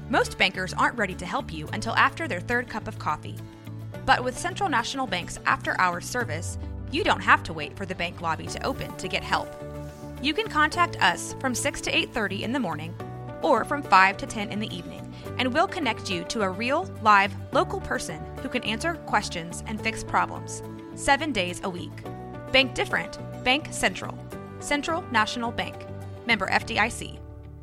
Most bankers aren't ready to help you until after their third cup of coffee. But with Central National Bank's after-hours service, you don't have to wait for the bank lobby to open to get help. You can contact us from 6 to 8:30 in the morning or from 5 to 10 in the evening, and we'll connect you to a real, live, local person who can answer questions and fix problems 7 days a week. Bank different. Bank Central. Central National Bank. Member FDIC.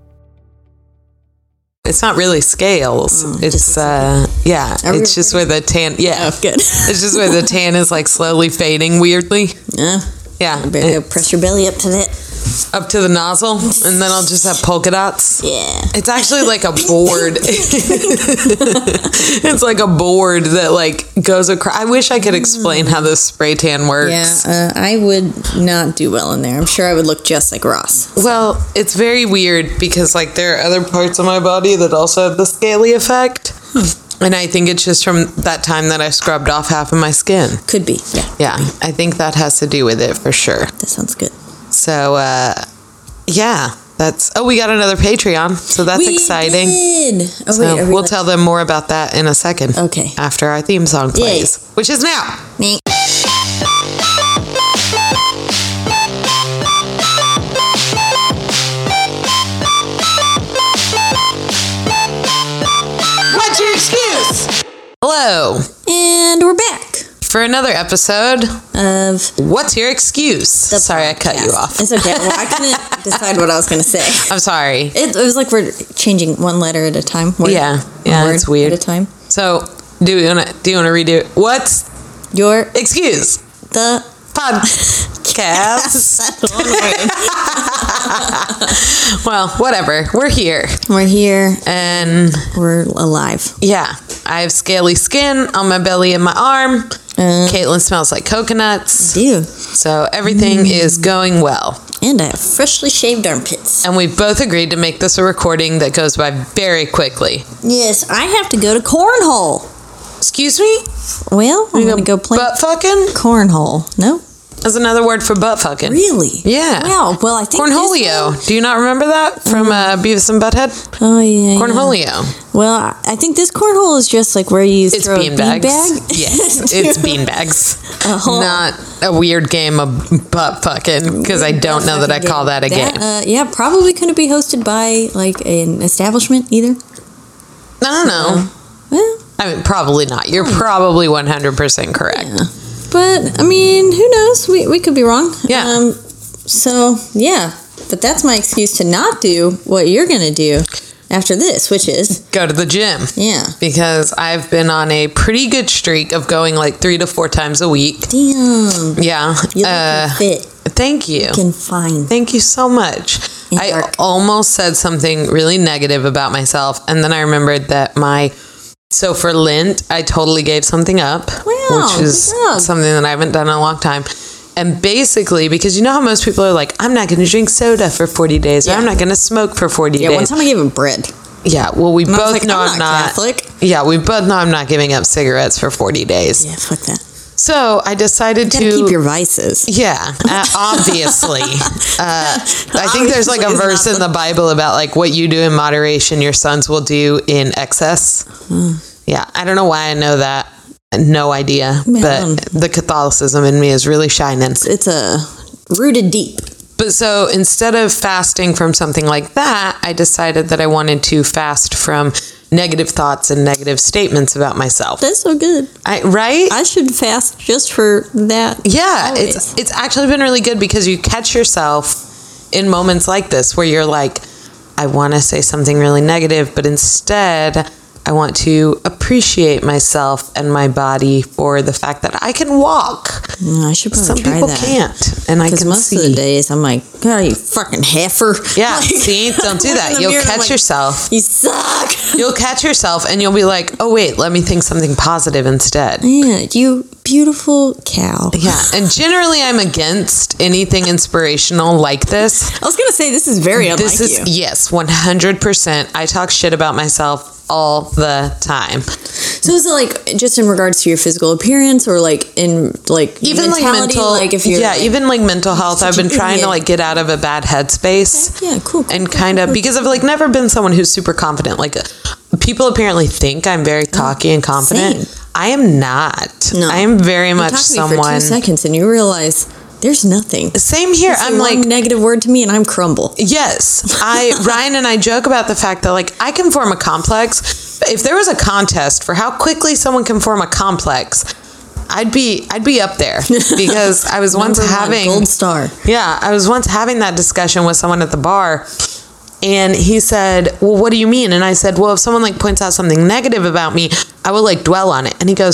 It's not really scales. It's it's just where the tan. Yeah, Oh, good. It's just where the tan is like slowly fading weirdly. Yeah. Press your belly up to that. Up to the nozzle, and then I'll just have polka dots. Yeah. It's actually like a board. It's like a board that like goes across. I wish I could explain how this spray tan works. Yeah, I would not do well in there. I'm sure I would look just like Ross. Well, it's very weird because like there are other parts of my body that also have the scaly effect. And I think it's just from that time that I scrubbed off half of my skin. Could be, yeah. Yeah, I think that has to do with it for sure. That sounds good. So, we got another Patreon, so that's exciting. Did. Oh, So wait, we'll tell them more about that in a second. Okay. After our theme song plays, which is now. What's your excuse? Hello. And we're back. For another episode Of What's Your Excuse? Sorry, I cut you off. It's okay. Well, I couldn't decide what I was going to say. I'm sorry. It was like we're changing one letter at a time. Yeah, it's weird. At a time. So, do you want to redo it? What's Your excuse? the podcast. Well, whatever. We're here. We're here. And We're alive. yeah, I have scaly skin on my belly and my arm. Caitlin smells like coconuts. Do. So everything is going well. And I have freshly shaved armpits. And we've both agreed to make this a recording that goes by very quickly. Yes, I have to go to cornhole. Excuse me? Well, I'm going to go play butt fucking? cornhole. No? That's another word for butt fucking. Really? Yeah. Wow. Well, I think Cornholio. Do you not remember that from Beavis and Butthead? Oh, yeah. Cornholio. Well, I think this cornhole is just like where you It's throw a beanbags. beanbag. Yes, it's beanbags. Not a weird game of butt fucking, because I don't know that I call that a game. Yeah, probably couldn't be hosted by like an establishment either. I don't know. Well, I mean, probably not. You're probably 100% correct. yeah. But I mean, who knows? We could be wrong. Yeah. So yeah, but that's my excuse to not do what you're gonna do after this, which is Go to the gym. yeah. Because I've been on a pretty good streak of going like 3 to 4 times a week. Damn. Yeah. You look fit. Thank you. Fine. Thank you so much. And I dark. almost said something really negative about myself, and then I remembered that so for Lent, I totally gave something up, Wow, which is good job. something that I haven't done in a long time. And basically, because you know how most people are like, I'm not going to drink soda for 40 days, or Yeah. I'm not going to smoke for 40 Yeah, days. one time I gave him bread. Yeah, well, we And I was both like, know I'm I'm not not. Catholic. Yeah, we both know I'm not giving up cigarettes for 40 days. Yeah, fuck that. So I decided You gotta to keep your vices. Yeah, obviously. I think there's like a Obviously is verse not in the Bible about like what you do in moderation, your sons will do in excess. Yeah, I don't know why I know that. No idea. Man. But the Catholicism in me is really shining. It's rooted deep. But so instead of fasting from something like that, I decided that I wanted to fast from negative thoughts and negative statements about myself. That's so good. Right? I should fast just for that. Yeah, always. it's actually been really good because you catch yourself in moments like this where you're like, I want to say something really negative, but instead I want to appreciate myself and my body for the fact that I can walk. I should probably Some try people that. can't, and I can Because most see. of the days I'm like, God, you fucking heifer. Yeah, Like, see, don't do I look in that. the You'll mirror and I'm catch like, yourself. You suck. You'll catch yourself, and you'll be like, oh wait, let me think something positive instead. Yeah, you beautiful cow. Yeah, and generally I'm against anything inspirational like this. I was gonna say this is very unlike This is you. yes, 100%. I talk shit about myself all the time. So is it like just in regards to your physical appearance, or like in like Even like mentality? mental, like if you're even like mental health. I've such been an trying to idiot. like get out of a bad headspace. Yeah, cool. And kind of because I've like never been someone who's super confident. Like people apparently think I'm very cocky and confident. Same. I am not. No. I am very much You talk to me someone. for 2 seconds and you realize there's nothing. Same here. Say I'm one like, negative word to me and I'm crumble. yes. Ryan and I joke about the fact that like I can form a complex. But if there was a contest for how quickly someone can form a complex, I'd be up there because I was once Number one, having gold star. Yeah, I was once having that discussion with someone at the bar, and he said, "Well, what do you mean?" And I said, "Well, if someone like points out something negative about me, I will like dwell on it." And he goes,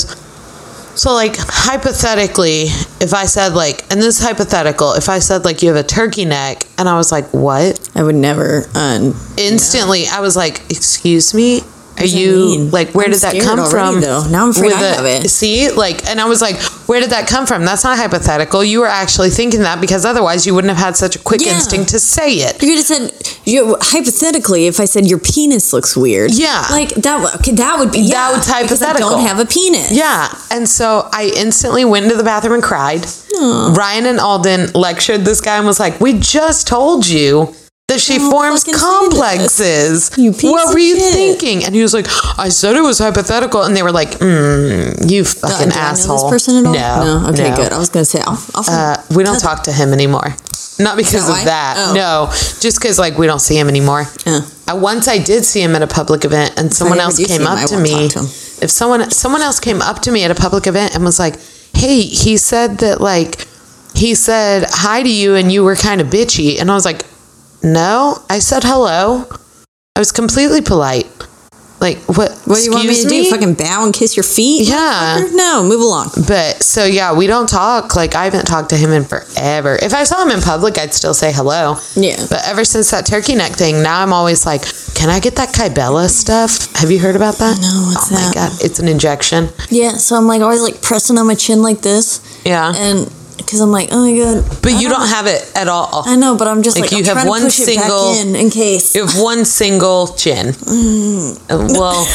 "So like hypothetically, if I said like, and this is hypothetical, if I said like you have a turkey neck," and I was like, "What?" I would never. Instantly, I was like, "Excuse me." Are does that you mean? like where I'm did that scared come already, from? though. Now I'm afraid I have it. See, like, and I was like, where did that come from? That's not hypothetical. You were actually thinking that because otherwise you wouldn't have had such a quick Yeah. instinct to say it. You could have said, hypothetically, if I said your penis looks weird. Yeah. Like that. Okay, that would be. That Yeah, was because I hypothetical. don't have a penis. Yeah, and so I instantly went into the bathroom and cried. Ryan and Alden lectured this guy and was like, "We just told you that she Don't forms fucking say complexes. You piece what of were you shit." thinking?" And he was like, "I said it was hypothetical." And they were like, "You fucking Do I asshole." know this person at all? No. Okay, no. good. I was gonna say, We don't talk to him anymore. Not because that of why? that. Oh. No, just because like we don't see him anymore. Once I did see him at a public event, and someone ever else do see came him, up I to won't me. talk to him. If someone else came up to me at a public event and was like, "Hey, he said that like he said hi to you and you were kind of bitchy," and I was like, "No, I said hello. I was completely polite." Like, what? What do you want me to do? Fucking bow and kiss your feet? Yeah. motherfucker? No, move along. But so yeah, we don't talk. Like I haven't talked to him in forever. If I saw him in public, I'd still say hello. Yeah. But ever since that turkey neck thing, now I'm always like, "Can I get that Kybella stuff? Have you heard about that?" No, what's oh my that? god, it's an injection. Yeah, so I'm like always like pressing on my chin like this. Yeah. And because I'm like, oh my god. But you don't have it at all. I know, but I'm just Like, like, you I'm have trying one to push it single- back in case. You have one single chin. Well,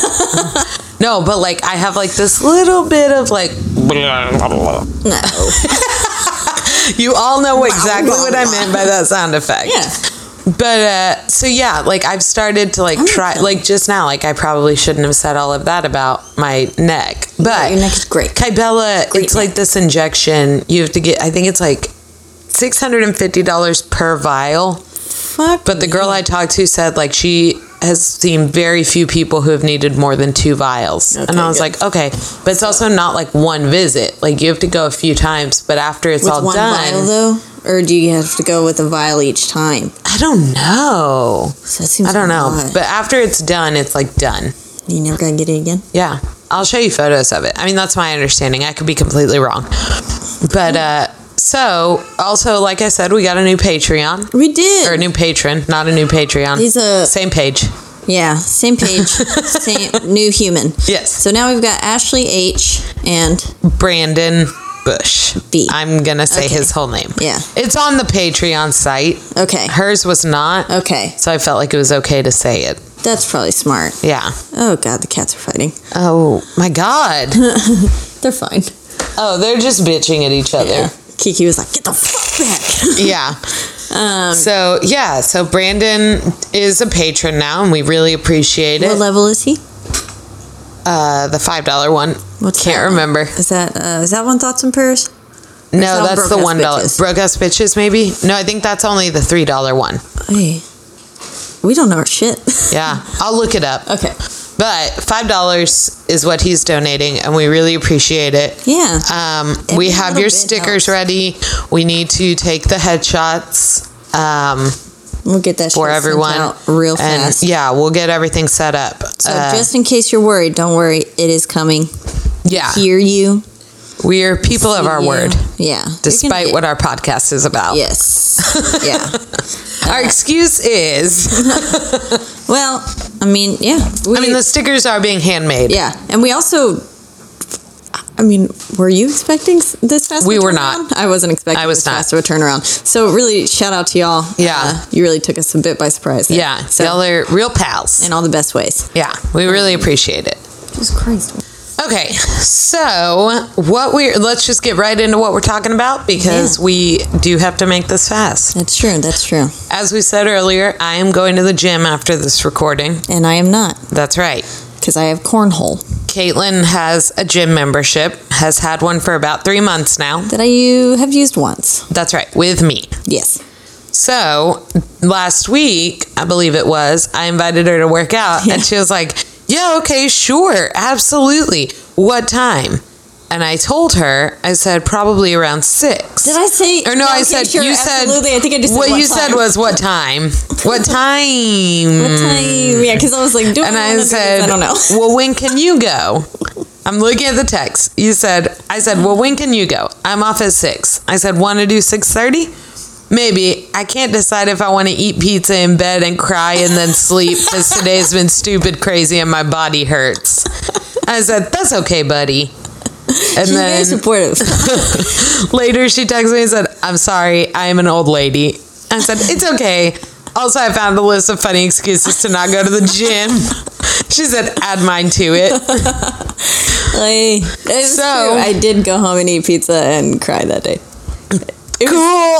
no, but like I have like this little bit of like. No. You all know exactly what I meant by that sound effect. Yeah. But so yeah, like I've started to like try, like just now, like I probably shouldn't have said all of that about my neck, but your neck is great. Kybella, Great it's like this injection you have to get. I think it's like $650 per vial. Fuck. But the girl I talked to said like she has seen very few people who have needed more than 2 vials. Okay, and I was good. like, okay, but it's also not like one visit. Like you have to go a few times, but after it's with all one done. vial though, or do you have to go with a vial each time? I don't know. So that seems I don't know. a lot. But after it's done, it's like done. You never gotta get it again. Yeah. I'll show you photos of it. I mean, that's my understanding. I could be completely wrong. But so also, like I said, we got a new Patreon. We did. Or a new patron, not a new Patreon. He's Same page. Yeah, same page, same new human. Yes. So now we've got Ashley H and Brandon Bush. B. I'm going to say Okay. his whole name. Yeah. It's on the Patreon site. Okay. Hers was not. Okay. So I felt like it was okay to say it. That's probably smart. Yeah. Oh god, the cats are fighting. Oh my God. They're fine. Oh, they're just bitching at each other. Yeah. Kiki was like, "Get the fuck back." Yeah. So Brandon is a patron now, and we really appreciate What it. level is he? The $5 one. What's Can't that one? remember. Is that one Thoughts and Prayers? No, that that's the Broke Ass $1. Bitches? Broke Ass Bitches, maybe? No, I think that's only the $3 one. Hey, we don't know our shit. Yeah, I'll look it up. Okay. But $5 is what he's donating, and we really appreciate it. Yeah. We Every have little your bit stickers helps. ready. We need to take the headshots We'll get that for shit everyone sent out real and fast. yeah, we'll get everything set up. So just in case you're worried, don't worry. It is coming. Yeah, Hear you. we are people of our Yeah. word, Yeah. despite what our podcast is about. Yes. Yeah. Our excuse is, Well, I mean, yeah. the stickers are being handmade. Yeah, and we also. Were you expecting this fast? We of a were turnaround? not. I wasn't expecting I was this not. fast of a turnaround. So really, shout out to y'all. Yeah. You really took us a bit by surprise. There. Yeah, So y'all are real pals. in all the best ways. Yeah, we really appreciate it. Jesus Christ. Okay, so let's just get right into what we're talking about because we do have to make this fast. That's true. As we said earlier, I am going to the gym after this recording. And I am not. That's right. Because I have cornhole. Caitlin has a gym membership, has had one for about 3 months now. That I have used once. That's right, with me. Yes. So, last week, I believe it was, I invited her to work out, and she was like, yeah, okay, sure, absolutely. What time? And I told her, I said, probably around 6. Did I say? Or no, I said, sure, you said, absolutely. I think I just said what you time. said was what time? What time? What time? Yeah, because I was like, and I said, I don't know. Well, when can you go? I'm looking at the text. I said, well, when can you go? I'm off at 6. I said, want to do 6:30? Maybe. I can't decide if I want to eat pizza in bed and cry and then sleep because today's been stupid crazy and my body hurts. I said, that's okay, buddy. And She's very supportive. Later, she texted me and said, I'm sorry, I am an old lady. I said, it's okay. Also, I found a list of funny excuses to not go to the gym. She said, add mine to it. It's true. I did go home and eat pizza and cry that day. Cool.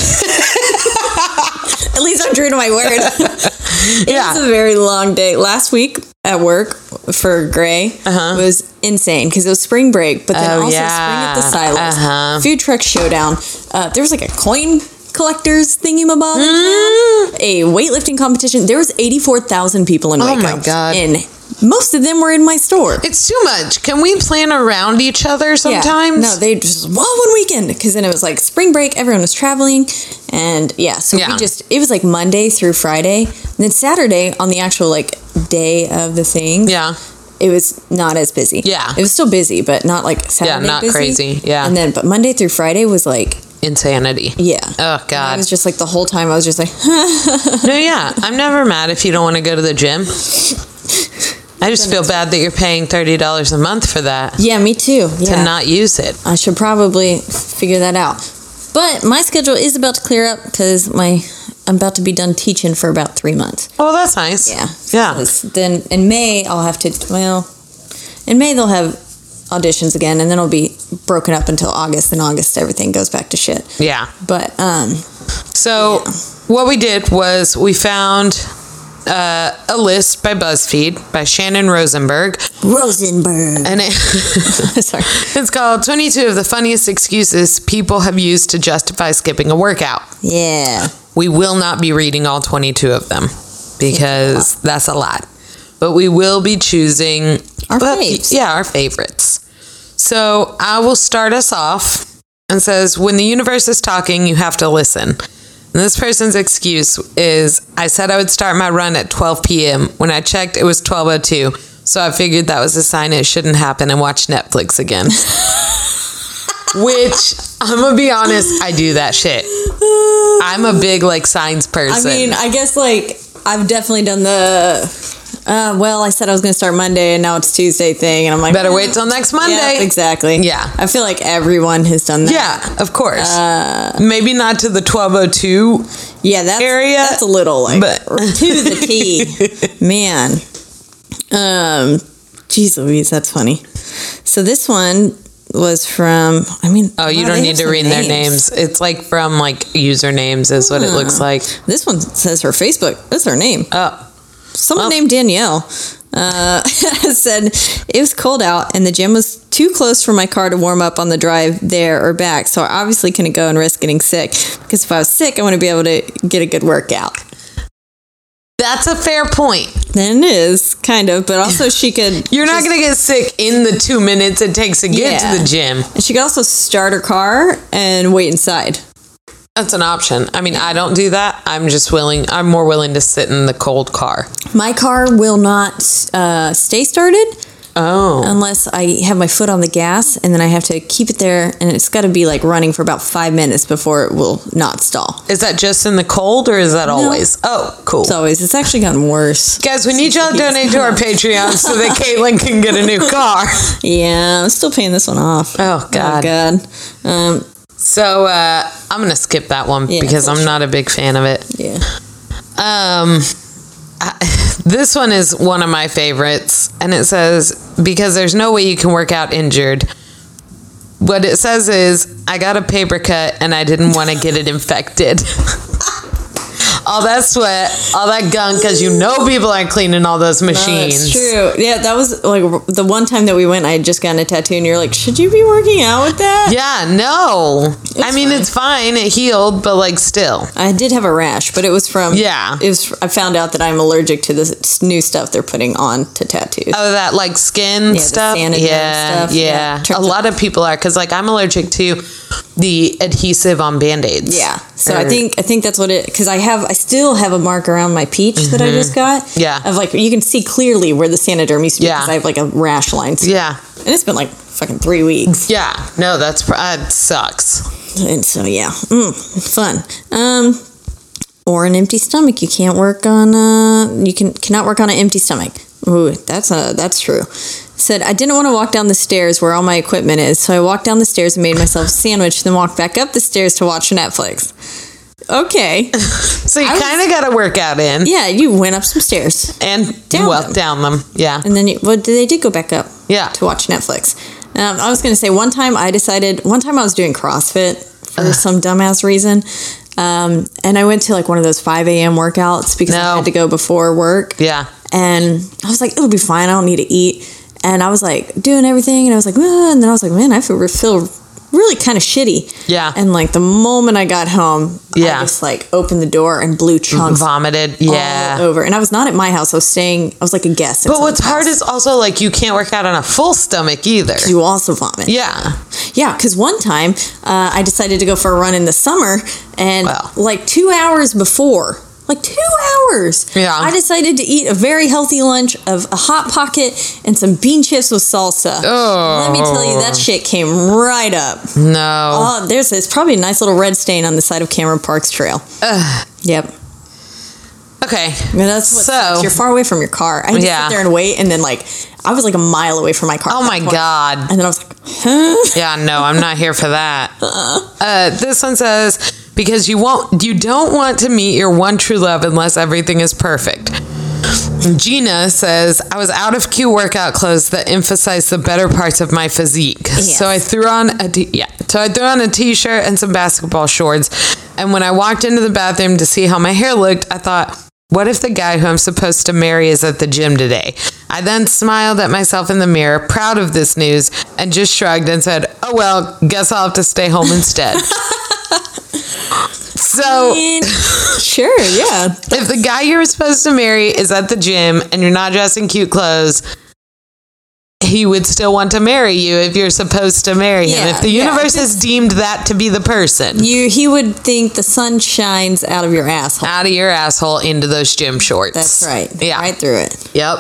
At least I'm true to my word. It was a very long day. Last week at work for Gray was insane because it was spring break, but then also spring at the Silos. Food truck showdown. There was like a coin collectors thingy-mabob in town, a weightlifting competition. There was 84,000 people in Waco. Oh my God. And most of them were in my store. It's too much. Can we plan around each other sometimes? No, they just, one weekend. Because then it was like spring break, everyone was traveling. And we it was like Monday through Friday. And then Saturday on the actual like day of the thing. Yeah. It was not as busy. Yeah. It was still busy, but not like Saturday not busy. crazy. Yeah. And then, but Monday through Friday was like insanity. Yeah. Oh, God. It was just like the whole time I was just like, No, yeah. I'm never mad if you don't want to go to the gym. I just feel bad that you're paying $30 a month for that. Yeah, me too. To not use it. I should probably figure that out. But my schedule is about to clear up because I'm about to be done teaching for about 3 months. Oh, that's nice. Yeah. Yeah. Then in May, I'll have to, in May they'll have auditions again, and then it'll be broken up until August. In August, everything goes back to shit. Yeah. But, what we did was we found a list by BuzzFeed by Shannon Rosenberg. And Sorry. It's called 22 of the funniest excuses people have used to justify skipping a workout. Yeah. We will not be reading all 22 of them because that's a lot. But we will be choosing our faves. Yeah, our favorites. So I will start us off and says, when the universe is talking, you have to listen. And this person's excuse is, I said I would start my run at 12 p.m. When I checked, it was 12:02. So I figured that was a sign it shouldn't happen and watch Netflix again. Which, I'm going to be honest, I do that shit. I'm a big, signs person. I mean, I guess, I've definitely done the... I said I was going to start Monday and now it's Tuesday thing. And I'm like, better wait till next Monday. Yeah, exactly. Yeah. I feel like everyone has done that. Yeah, of course. Maybe not to the 12:02 area. That's a little but to the T. Man. Geez Louise, that's funny. So this one was from, you don't need to read their names. It's from usernames is what it looks like. This one says her Facebook. That's her name. Oh. Someone named Danielle said it was cold out and the gym was too close for my car to warm up on the drive there or back. So I obviously couldn't go and risk getting sick because if I was sick, I want to be able to get a good workout. That's a fair point. Then it is, kind of, but also she could... You're not going to get sick in the 2 minutes it takes to get to the gym. And she could also start her car and wait inside. That's an option. I don't do that. I'm more willing to sit in the cold car. My car will not stay started unless I have my foot on the gas, and then I have to keep it there, and it's got to be running for about 5 minutes before it will not stall. Is that just in the cold, or is that always? Oh, cool. It's always. It's actually gotten worse. Guys, we need y'all to donate to our Patreon so that Caitlin can get a new car. Yeah, I'm still paying this one off. Oh, God. So I'm going to skip that one because I'm not a big fan of it. Yeah. This one is one of my favorites, and it says, because there's no way you can work out injured. What it says is, I got a paper cut and I didn't want to get it infected. All that sweat, all that gunk, because you know people aren't cleaning all those machines. That's true. Yeah, that was like the one time that we went, I had just gotten a tattoo, and you're like, should you be working out with that? Yeah, no. It's fine. It healed, but like still. I did have a rash, but it was from... Yeah. I found out that I'm allergic to this new stuff they're putting on to tattoos. Oh, that like skin stuff? Stuff. Yeah. A lot of people are, because like I'm allergic to the adhesive on Band-Aids. Yeah. So I think that's what it... Because I still have a mark around my peach that I just got. Yeah. Of like, you can see clearly where the Sanaderm used to be because I have like a rash line. So, yeah. And it's been like fucking 3 weeks. Yeah. No, that sucks. And so, yeah. Fun. Or an empty stomach. You can't work on, cannot work on an empty stomach. Ooh, that's true. Said, I didn't want to walk down the stairs where all my equipment is, so I walked down the stairs and made myself a sandwich, then walked back up the stairs to watch Netflix. Okay. So you kind of got to work out in. Yeah, you went up some stairs. And down them. Yeah. And then they did go back up. Yeah. To watch Netflix. I was going to say, one time I was doing CrossFit for some dumbass reason. And I went to like one of those 5 a.m. workouts because I had to go before work. Yeah. And I was like, it'll be fine. I don't need to eat. And I was like doing everything. And I was like, and then I was like, man, I feel really kind of shitty. Yeah. And like the moment I got home, I just like opened the door and blew chunks. Vomited. Yeah. All over. And I was not at my house. I was like a guest. But what's hard is also like you can't work out on a full stomach either. You also vomit. Yeah. Yeah. Because one time I decided to go for a run in the summer and like 2 hours before. Like 2 hours. Yeah. I decided to eat a very healthy lunch of a Hot Pocket and some bean chips with salsa. Oh. Let me tell you, that shit came right up. No. Oh, there's probably a nice little red stain on the side of Cameron Parks Trail. Yep. Okay. That's what sucks. You're far away from your car. I had to sit there and wait, and then like I was like a mile away from my car. Oh my God. And then I was like, huh? Yeah, no, I'm not here for that. This one says, because you don't want to meet your one true love unless everything is perfect. Gina says, I was out of cute workout clothes that emphasized the better parts of my physique. Yes. So I threw on a t-shirt and some basketball shorts. And when I walked into the bathroom to see how my hair looked, I thought, what if the guy who I'm supposed to marry is at the gym today? I then smiled at myself in the mirror, proud of this news, and just shrugged and said, oh well, guess I'll have to stay home instead. So, sure, yeah. If the guy you're supposed to marry is at the gym and you're not dressed in cute clothes, he would still want to marry you if you're supposed to marry him. If the universe has deemed that to be the person. He would think the sun shines out of your asshole. Out of your asshole into those gym shorts. That's right. Yeah. Right through it. Yep.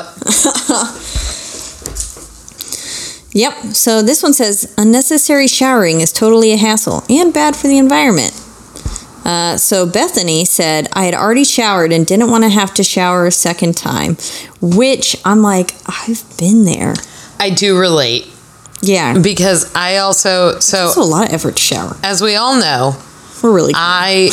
Yep. So this one says, unnecessary showering is totally a hassle and bad for the environment. So Bethany said, I had already showered and didn't want to have to shower a second time, which I'm like, I've been there. I do relate. Yeah. Because I also... It's a lot of effort to shower. As we all know... We're really cool.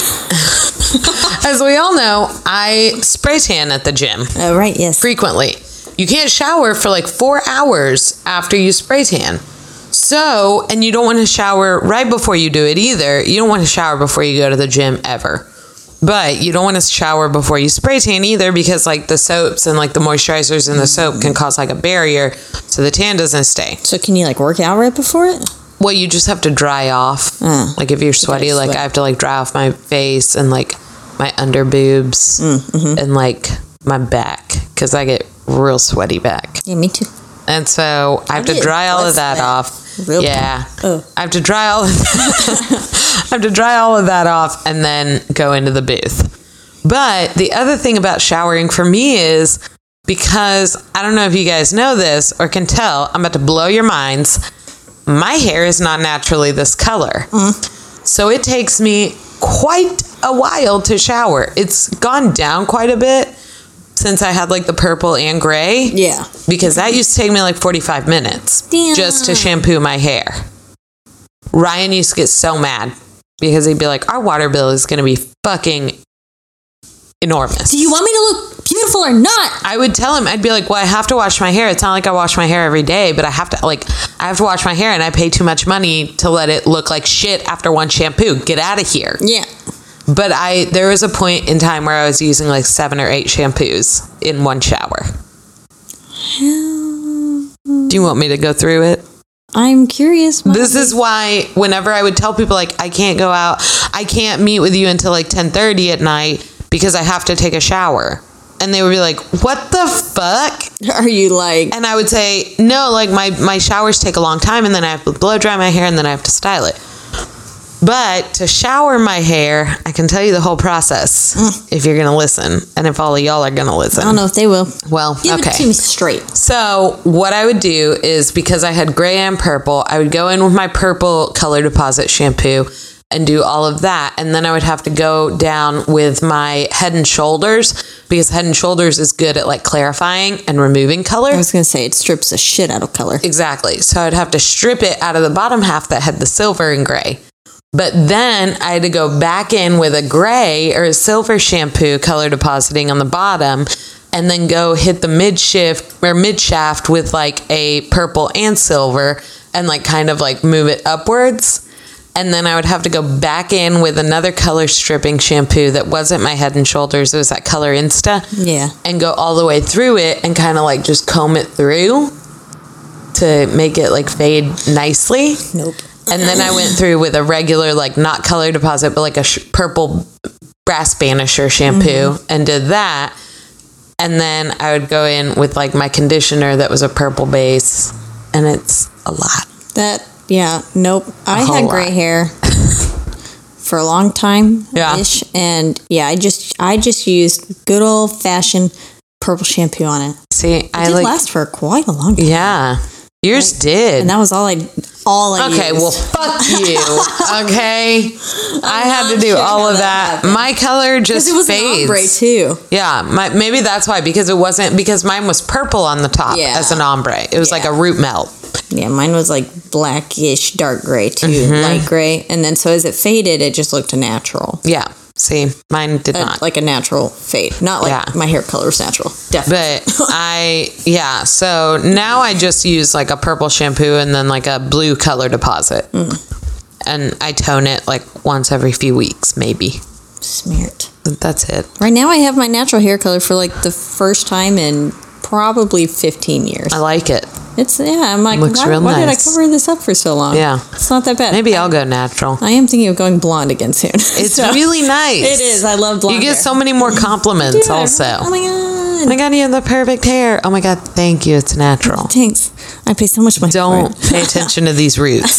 As we all know, I spray tan at the gym. Oh, right, yes. Frequently. You can't shower for like 4 hours after you spray tan. So, and you don't want to shower right before you do it either. You don't want to shower before you go to the gym ever. But you don't want to shower before you spray tan either because like the soaps and like the moisturizers in the soap can cause like a barrier so the tan doesn't stay. So can you like work out right before it? Well, you just have to dry off. Like if you're sweaty, like I have to like dry off my face and like my under boobs and like my back because I get real sweaty back. Yeah, me too. And so I have to dry all of that off. Yeah. I have to dry all of that. I have to dry all of that off and then go into the booth. But the other thing about showering for me is because I don't know if you guys know this or can tell, I'm about to blow your minds. My hair is not naturally this color. So it takes me quite a while to shower. It's gone down quite a bit since I had like the purple and gray. Yeah. Because that used to take me like 45 minutes just to shampoo my hair. Ryan used to get so mad because he'd be like, our water bill is going to be fucking enormous. Do you want me to look beautiful or not? I would tell him, I'd be like, well, I have to wash my hair. It's not like I wash my hair every day, but I have to wash my hair, and I pay too much money to let it look like shit after one shampoo. Get out of here. Yeah. But there was a point in time where I was using like 7 or 8 shampoos in one shower. Do you want me to go through it? I'm curious. This is why whenever I would tell people, like, I can't go out, I can't meet with you until like 10:30 at night because I have to take a shower. And they would be like, what the fuck? Are you like? And I would say, no, like my showers take a long time, and then I have to blow dry my hair, and then I have to style it. But to shower my hair, I can tell you the whole process if you're going to listen, and if all of y'all are going to listen. I don't know if they will. Well, Give okay. it to me straight. So what I would do is, because I had gray and purple, I would go in with my purple Color Deposit shampoo and do all of that. And then I would have to go down with my Head and Shoulders, because Head and Shoulders is good at like clarifying and removing color. I was going to say it strips the shit out of color. Exactly. So I'd have to strip it out of the bottom half that had the silver and gray. But then I had to go back in with a gray or a silver shampoo color depositing on the bottom, and then go hit the mid shaft with like a purple and silver, and like kind of like move it upwards. And then I would have to go back in with another color stripping shampoo that wasn't my Head and Shoulders. It was that Color Insta. Yeah. And go all the way through it and kind of like just comb it through to make it like fade nicely. Nope. And then I went through with a regular, like not Color Deposit, but like a purple Brass Banisher shampoo and did that. And then I would go in with like my conditioner that was a purple base. And it's a lot. Nope. I had gray hair for a long time. Yeah. And yeah, I just used good old fashioned purple shampoo on it. See, It did last for quite a long time. Yeah. Yours did. And that was all I Okay, used. well, fuck you. Okay? I had to do all of that. My color just it was fades. an ombre too. Yeah, maybe that's why, because mine was purple on the top as an ombre. It was like a root melt. Yeah, mine was like blackish, dark gray too, light gray. And then so as it faded, it just looked natural. Yeah. See, mine did not. Like a natural fade. Not like my hair color is natural. Definitely. But so now I just use like a purple shampoo and then like a blue Color Deposit. And I tone it like once every few weeks, maybe. Smeared. That's it. Right now I have my natural hair color for like the first time in probably 15 years. I like it. I'm like, Looks real why did I nice. cover this up for so long? Yeah. It's not that bad. Maybe I'll go natural. I am thinking of going blonde again soon. It's really nice. It is. I love blonde You get hair. so many more compliments also. Oh my God. I got you the perfect hair. Oh my God, thank you. It's natural. Thanks. I pay so much money Don't for it. pay attention to these roots.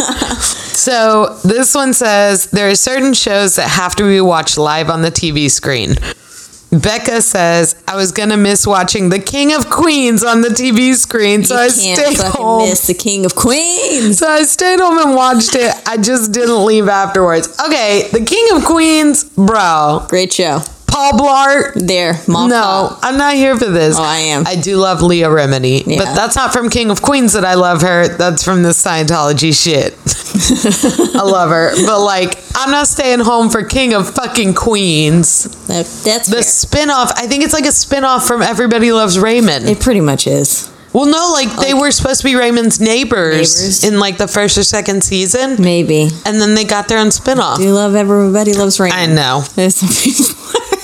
So this one says, there are certain shows that have to be watched live on the TV screen. Becca says, I was going to miss watching The King of Queens on the TV screen, so I stayed home. Miss The King of Queens. So I stayed home and watched it. I just didn't leave afterwards. Okay, The King of Queens, bro. Great show. Paul Blart. There, Mom. No, I'm not here for this. Oh, I am. I do love Leah Remini, Yeah. but that's not from King of Queens that I love her. That's from the Scientology shit. I love her, but like, I'm not staying home for King of fucking Queens. That's The fair. spinoff. I think it's like a spinoff from Everybody Loves Raymond. It pretty much is. Well, no, like they were supposed to be Raymond's neighbors in like the first or second season, Maybe. and then they got their own spinoff. Do you love Everybody Loves Raymond? I know. There's some people.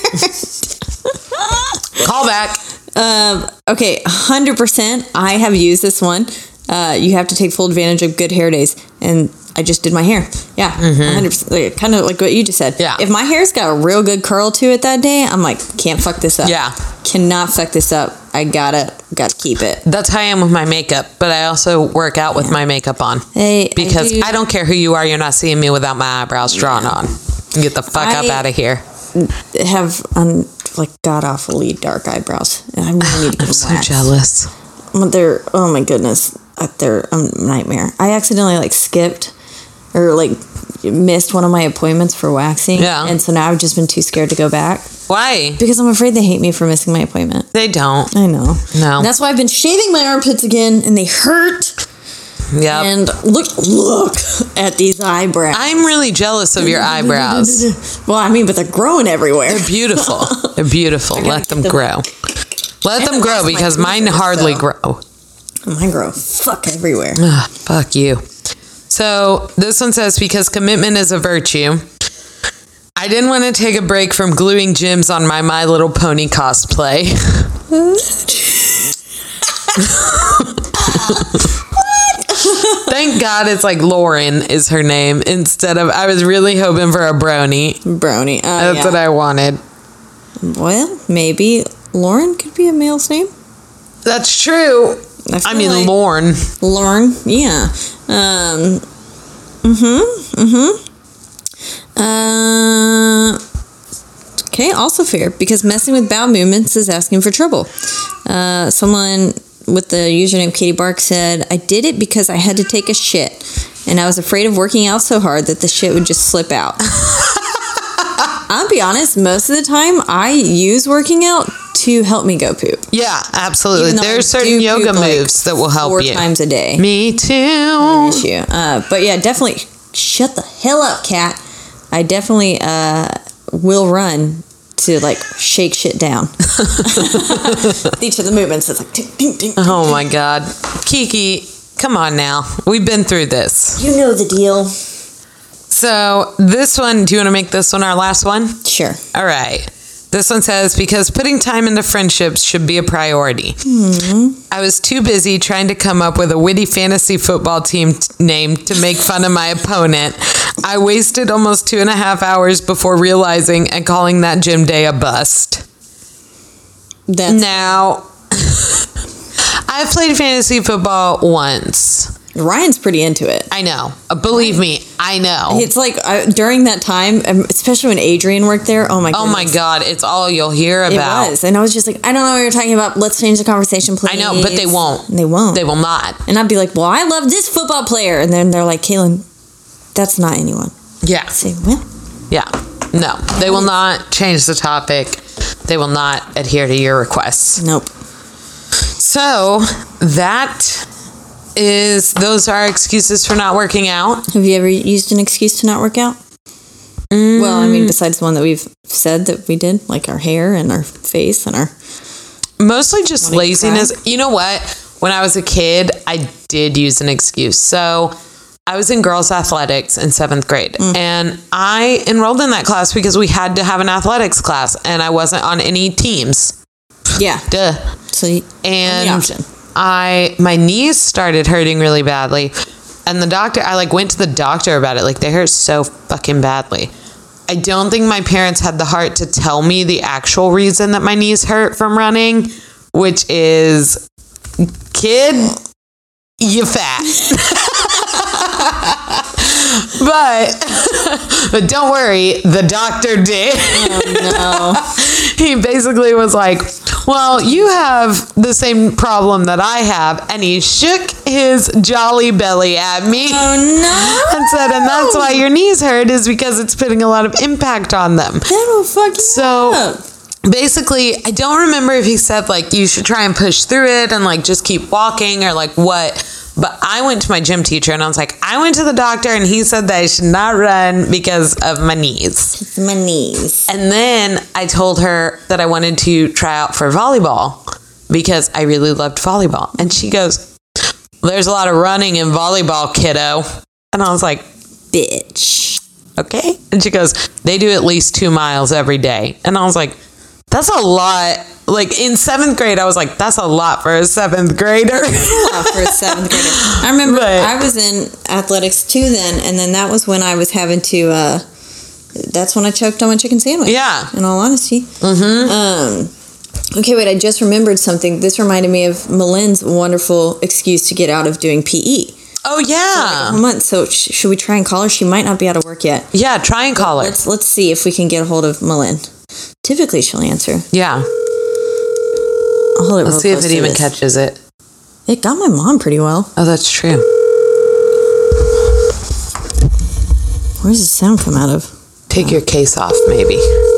Call back. Okay, 100%. I have used this one. You have to take full advantage of good hair days. And I just did my hair. Yeah, 100%. Like, kind of like what you just said. Yeah. If my hair's got a real good curl to it that day, I'm like, can't fuck this up. Yeah. Cannot fuck this up. I gotta keep it. That's how I am with my makeup, but I also work out with my makeup on. Hey, Because I don't care who you are, you're not seeing me without my eyebrows drawn on. Get the fuck up out of here. have like god awfully dark eyebrows. And I really need to get I'm so waxed. jealous. They're, oh my goodness, they're a nightmare. I accidentally like skipped or like missed one of my appointments for waxing. Yeah. And so now I've just been too scared to go back Why? because I'm afraid they hate me for missing my appointment. They don't. I know. No. And that's why I've been shaving my armpits again and they hurt. Yep. And look, at these eyebrows. I'm really jealous of your eyebrows. Well, I mean, but they're growing everywhere. They're beautiful. They're beautiful. Let them grow. Let them grow because mine hardly grow. Mine grow fuck everywhere. Ugh, fuck you. So this one says, because commitment is a virtue. I didn't want to take a break from gluing gems on my Little Pony cosplay. Thank God it's like Lauren is her name instead of, I was really hoping for a Brony. Brony. That's what I wanted. Well, maybe Lauren could be a male's name. That's true. I mean, like Lorne. Lorne, yeah. Okay, also fair, because messing with bowel movements is asking for trouble. Someone with the username Katie Bark said, I did it because I had to take a shit, and I was afraid of working out so hard that the shit would just slip out. I'll be honest, most of the time I use working out to help me go poop. Yeah, absolutely. There are certain yoga moves that will help you. 4 times a day. Me too. But yeah, definitely shut the hell up, cat. I definitely will run to like shake shit down. Each of the movements is like ding, ding, ding. Oh my God. Kiki, come on now. We've been through this. You know the deal. So this one, do you want to make this one our last one? Sure. All right. This one says, because putting time into friendships should be a priority. I was too busy trying to come up with a witty fantasy football team name to make fun of my opponent. I wasted almost 2.5 hours before realizing and calling that gym day a bust. Now, I've played fantasy football once. Ryan's pretty into it. I know. Believe me, I know. It's like during that time, especially when Adrian worked there. Oh my goodness. Oh my God, it's all you'll hear about. It was, and I was just like, I don't know what you're talking about. Let's change the conversation, please. I know, but they won't. They won't. They will not. And I'd be like, well, I love this football player, and then they're like, Kaylin, that's not anyone. Yeah. I say, well, yeah. No, they will not change the topic. They will not adhere to your requests. Nope. So those are excuses for not working out. Have you ever used an excuse to not work out? Well, I mean, besides the one that we've said that we did, like our hair and our face and our... Mostly just laziness. You know what? When I was a kid, I did use an excuse. So I was in girls' athletics in 7th grade. And I enrolled in that class because we had to have an athletics class. And I wasn't on any teams. Yeah. Duh. So the option. My knees started hurting really badly, and I went to the doctor about it. Like, they hurt so fucking badly. I don't think my parents had the heart to tell me the actual reason that my knees hurt from running, which is, kid, you fat. But don't worry, the doctor did. Oh no. He basically was like, well, you have the same problem that I have. And he shook his jolly belly at me. Oh no. And said, and that's why your knees hurt, is because it's putting a lot of impact on them. That'll fuck you up. Basically, I don't remember if he said like you should try and push through it and like just keep walking or like what. But I went to my gym teacher and I was like, I went to the doctor and he said that I should not run because of my knees. It's my knees. And then I told her that I wanted to try out for volleyball because I really loved volleyball. And she goes, there's a lot of running in volleyball, kiddo. And I was like, bitch. Okay. And she goes, they do at least 2 miles every day. And I was like, that's a lot. Like, in 7th grade, I was like, that's a lot for a 7th grader. That's a lot for a 7th grader. I remember I was in athletics too then, and then that was when I was having to, that's when I choked on my chicken sandwich. Yeah. In all honesty. Okay, wait, I just remembered something. This reminded me of Malin's wonderful excuse to get out of doing PE. Oh, yeah. So should we try and call her? She might not be out of work yet. Yeah, try and call her. Let's see if we can get a hold of Malin. Typically, she'll answer. Yeah. I'll hold it. Let's see if it even catches it. It got my mom pretty well. Oh, that's true. Where does the sound come out of? Take your case off, maybe.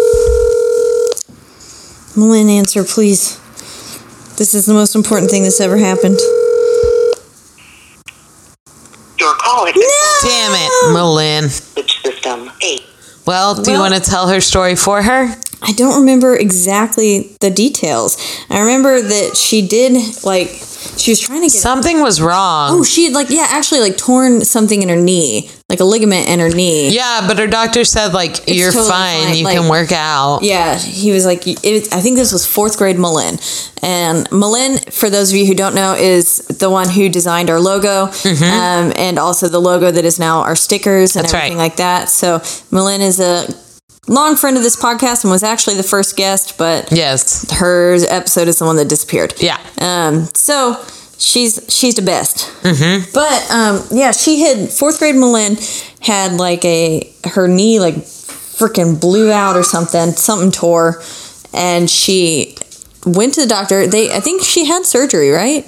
Malin, answer, please. This is the most important thing that's ever happened. Your call is... No! Damn it, Malin. System 8. Well, do you want to tell her story for her? I don't remember exactly the details. I remember that she did, she was trying to get... Something was wrong. Oh, she had, actually torn something in her knee. Like a ligament in her knee. Yeah, but her doctor said, you're totally fine. You can work out. Yeah, he was like... I think this was 4th grade Malin. And Malin, for those of you who don't know, is the one who designed our logo. Mm-hmm. And also the logo that is now our stickers and everything like that. So Malin is a... long friend of this podcast and was actually the first guest, but yes, her episode is the one that disappeared. Yeah. So she's the best. Mm-hmm. But she had 4th grade Malin had her knee freaking blew out or something tore, and she went to the doctor. I think she had surgery, right?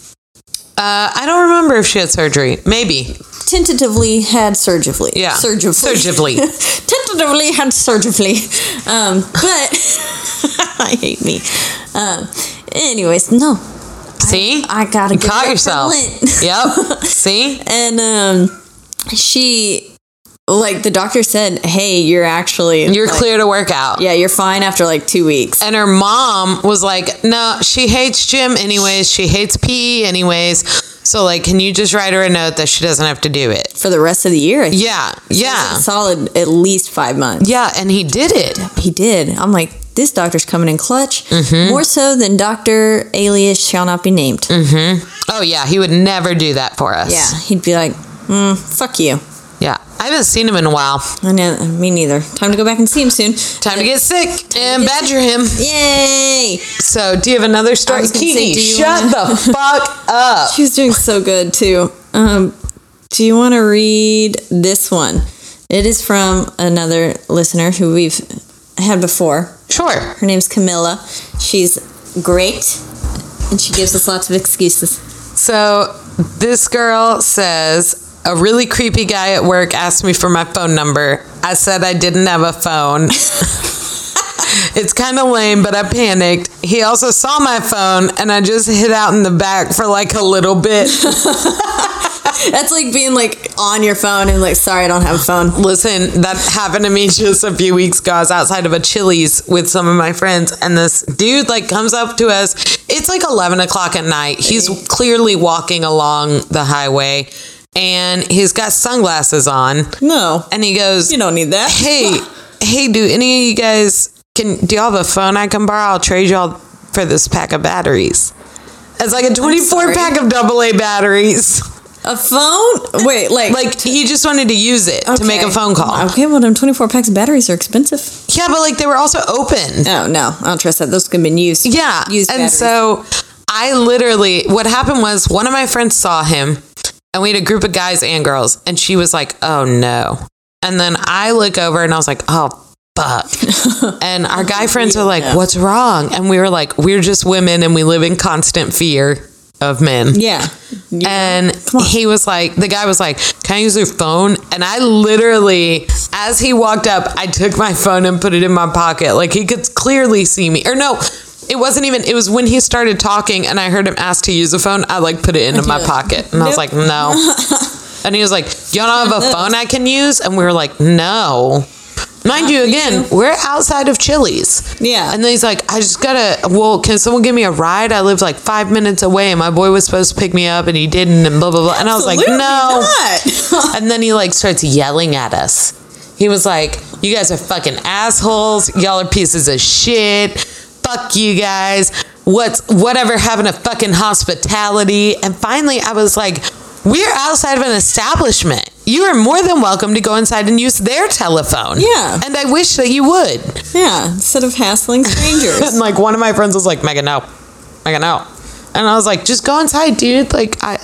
I don't remember if she had surgery. Maybe. Tentatively had surgically. Yeah. Surgically. Tentatively had surgically. But I hate me. Anyways, no. See? I gotta get caught yourself. Yep. See? And she... the doctor said, hey, you're clear to work out. Yeah, you're fine after 2 weeks. And her mom was like, no, she hates gym anyways. She hates PE anyways. So, can you just write her a note that she doesn't have to do it? For the rest of the year, I think. Yeah, yeah. Solid at least 5 months. Yeah, and he did it. He did. I'm like, this doctor's coming in clutch. Mm-hmm. More so than Dr. Alias shall not be named. Mm-hmm. Oh, yeah, he would never do that for us. Yeah, he'd be like, fuck you. Yeah, I haven't seen him in a while. I know, me neither. Time to go back and see him soon. Time to get sick and badger him. Yay! So, do you have another story? Kiki, shut the fuck up. She was doing so good, too. Do you want to read this one? It is from another listener who we've had before. Sure. Her name's Camilla. She's great, and she gives us lots of excuses. So, this girl says... a really creepy guy at work asked me for my phone number. I said I didn't have a phone. It's kind of lame, but I panicked. He also saw my phone, and I just hid out in the back for a little bit. That's being on your phone and sorry, I don't have a phone. Listen, that happened to me just a few weeks ago. I was outside of a Chili's with some of my friends, and this dude comes up to us. It's 11 o'clock at night. He's clearly walking along the highway. And he's got sunglasses on. No. And he goes... you don't need that. Hey, do any of you guys... do y'all have a phone I can borrow? I'll trade y'all for this pack of batteries. It's a 24 pack of AA batteries. A phone? Wait, he just wanted to use it to make a phone call. Okay, well, them 24 packs of batteries are expensive. Yeah, but they were also open. Oh, no. I don't trust that. Those could have been used. Yeah. Used and batteries. So I literally... what happened was one of my friends saw him. And we had a group of guys and girls. And she was like, oh, no. And then I look over and I was like, oh, fuck. And our guy friends are like, what's wrong? And we were like, we're just women and we live in constant fear of men. Yeah. And he was like, the guy was like, can I use your phone? And I literally, as he walked up, I took my phone and put it in my pocket. He could clearly see me. Or no. It wasn't even, it was when he started talking and I heard him ask to use a phone, I put it into my pocket. And I was like, no. And he was like, y'all don't have a phone I can use? And we were like, no. Mind you, again, we're outside of Chili's. Yeah. And then he's like, I just gotta, can someone give me a ride? I live 5 minutes away and my boy was supposed to pick me up and he didn't and blah, blah, blah. And I was like, no. And then he starts yelling at us. He was like, you guys are fucking assholes. Y'all are pieces of shit. Fuck you guys. Whatever having a fucking hospitality. And finally I was like, we're outside of an establishment. You are more than welcome to go inside and use their telephone. Yeah. And I wish that you would. Yeah. Instead of hassling strangers. And one of my friends was like, Megan, no. And I was like, just go inside, dude. I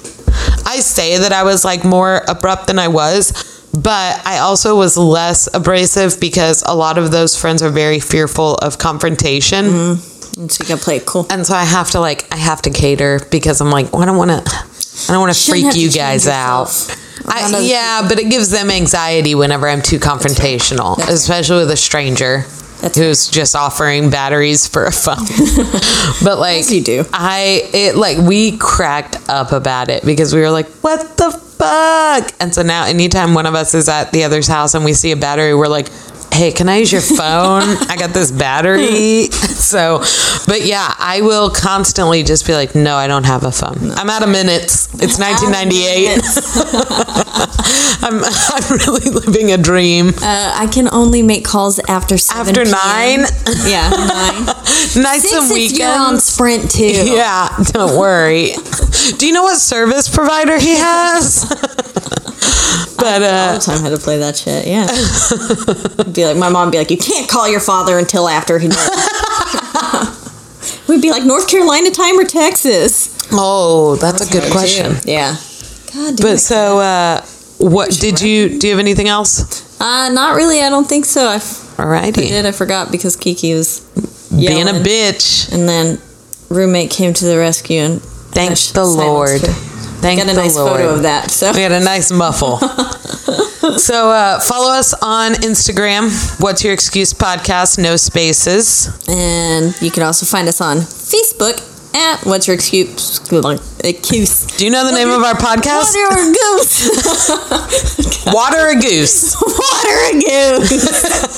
say that I was more abrupt than I was. But I also was less abrasive because a lot of those friends are very fearful of confrontation. Mm-hmm. And so you gotta play it cool. And so I have to cater because I'm like, I don't want to freak you guys out. But it gives them anxiety whenever I'm too confrontational, especially with a stranger. who's just offering batteries for a phone. But like, yes, you do. We cracked up about it because we were like, what the fuck? And so now anytime one of us is at the other's house and we see a battery, we're like, hey, can I use your phone? I got this battery. So, but yeah, I will constantly just be like, no, I don't have a phone. No. I'm out of minutes. It's 1998. I'm really living a dream. I can only make calls after 7 After PM. 9? Yeah, 9. Nights and weekends. You're on Sprint too. Yeah, don't worry. Do you know what service provider he has? But all the time I had to play that shit. Yeah. My mom would be like, you can't call your father until after he knows. We'd be like, North Carolina time or Texas? Oh, that's a good question. Too. Yeah. God damn. But so, what do you have anything else? Not really. I don't think so. Alrighty. I forgot because Kiki was being a bitch, and then roommate came to the rescue and thank the Lord. Thank got a nice photo of that. So we had a nice muffle. So follow us on Instagram. What's Your Excuse Podcast? No spaces. And you can also find us on Facebook at What's Your Excuse. Do you know the name of our podcast? Water a goose. Water a goose. Water a goose.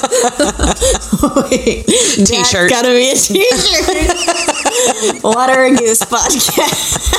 Wait, T-shirt. That's gotta be a T-shirt. Water a Goose Podcast.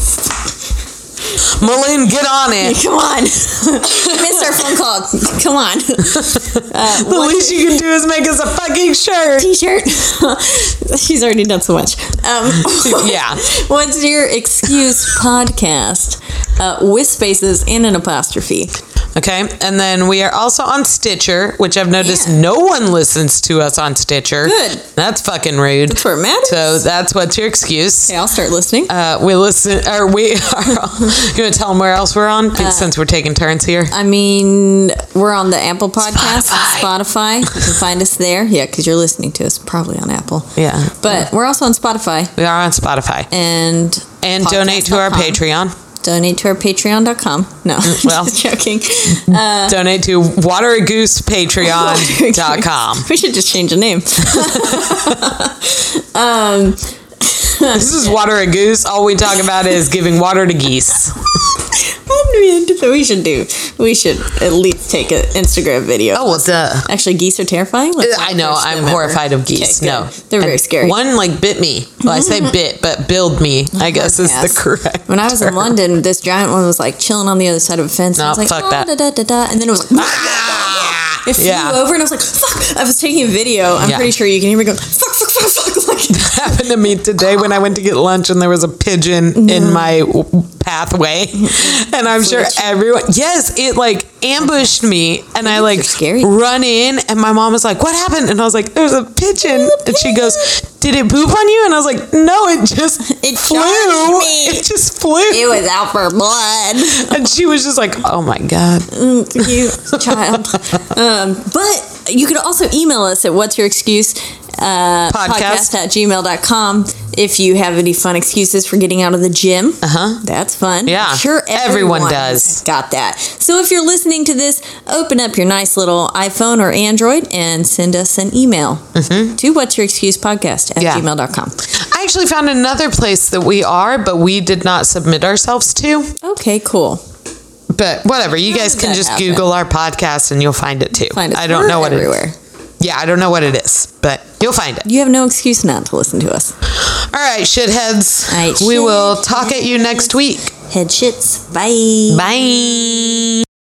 Malin, get on it. Come on. Missed our phone call. Come on. The least you can do is make us a fucking shirt. T-shirt. She's already done so much. Yeah. What's Your Excuse Podcast? With spaces and an apostrophe. Okay, and then we are also on Stitcher, which I've noticed no one listens to us on Stitcher. Good. That's fucking rude. That's where it matters. So that's What's Your Excuse. Okay, I'll start listening. We are you gonna tell them where else we're on since we're taking turns here? I mean, we're on the Apple Podcast, Spotify. You can find us there. Yeah, because you're listening to us probably on Apple. Yeah, but we're also on Spotify. We are on Spotify and donate to our Patreon. Donate to our Patreon.com. No, well, just joking. Donate to wateragoosePatreon.com. We should just change the name. This is Water a Goose. All we talk about is giving water to geese. We should at least take an Instagram video. Oh, well, duh. Actually, geese are terrifying. I know. I'm horrified of geese. Okay, no. They're very scary. One, bit me. Well, I say bit, but billed me, I guess is the correct When I was in London, this giant one was, chilling on the other side of a fence. No, I was like, fuck that. Da, da, da, da. And then it was like... It flew over and I was like, fuck. I was taking a video. I'm pretty sure you can hear me go, fuck. That happened to me today when I went to get lunch and there was a pigeon in my pathway. And I'm sure everyone, it ambushed me. And I run in and my mom was like, what happened? And I was like, there's a pigeon. And she goes, did it poop on you? And I was like, no, it flew. It just flew. It was out for blood. And she was just like, oh my God. You child. But you could also email us at What's Your Excuse podcast at gmail.com if you have any fun excuses for getting out of the gym. That's fun. Yeah. I'm sure everyone does. Got that. So if you're listening to this, open up your nice little iPhone or Android and send us an email to What's Your Excuse podcast at gmail.com. I actually found another place that we are, but we did not submit ourselves to. Okay, cool. But whatever, you guys can just Google our podcast and you'll find it too. I don't know what everywhere. It is. Yeah, I don't know what it is, but you'll find it. You have no excuse not to listen to us. All right, shitheads. We will talk at you next week. Head shits. Bye. Bye.